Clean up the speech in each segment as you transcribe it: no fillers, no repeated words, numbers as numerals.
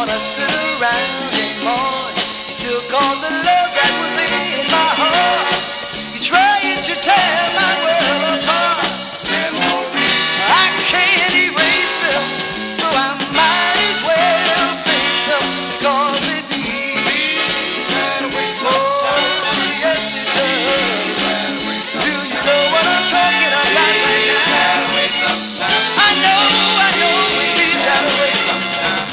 wanna sit around and mourn. You took all the love that was in my heart. You're trying to tear my world apart. Memories I can't erase them, so I might as well face them, 'cause it leaves that way sometimes. Oh, yes it does. Do you know what I'm talking about right now? That way sometimes. I know it leaves that way sometimes.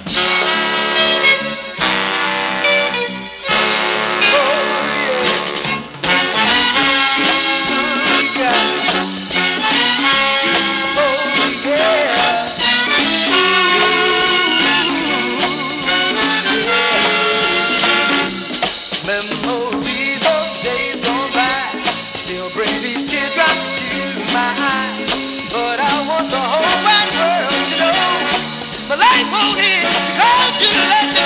Memories of days gone by still bring these teardrops to my eyes. But I want the whole wide world to know my life won't end because you let me